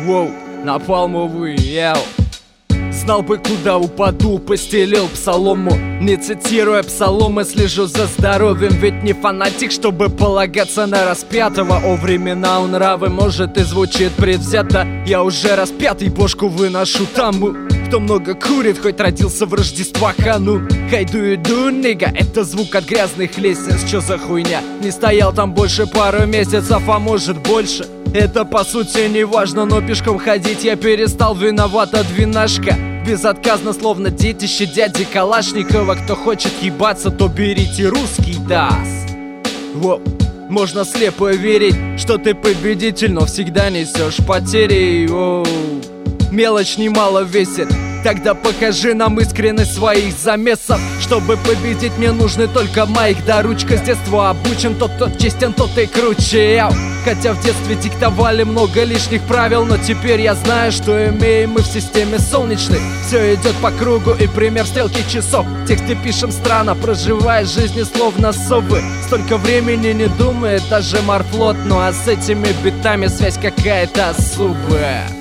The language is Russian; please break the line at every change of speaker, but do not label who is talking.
Воу, напалмовый, яу. Знал бы, куда упаду, постелил псалому. Не цитируя псаломы, слежу за здоровьем. Ведь не фанатик, чтобы полагаться на распятого. О, времена у нравы, может, и звучит предвзято. Я уже распятый, бошку выношу тому, кто много курит, хоть родился в Рождество хану. Хайду иду, нига, это звук от грязных лестниц. Чё за хуйня? Не стоял там больше пару месяцев, а может больше. Это по сути не важно, но пешком ходить я перестал, виноват от винашка. Безотказно, словно детище дяди Калашникова. Кто хочет ебаться, то берите русский дас. Воу. Можно слепо верить, что ты победитель, но всегда несешь потери. Воу. Мелочь немало весит. Тогда покажи нам искренность своих замесов. Чтобы победить, мне нужны только майк да ручка. С детства обучен, тот, кто честен, тот и круче. Яу. Хотя в детстве диктовали много лишних правил, но теперь я знаю, что имеем мы в системе солнечной. Все идет по кругу и пример стрелки часов. Тексты пишем странно, проживая жизни словно совы. Столько времени не думает даже морфлот. Ну а с этими битами связь какая-то особая.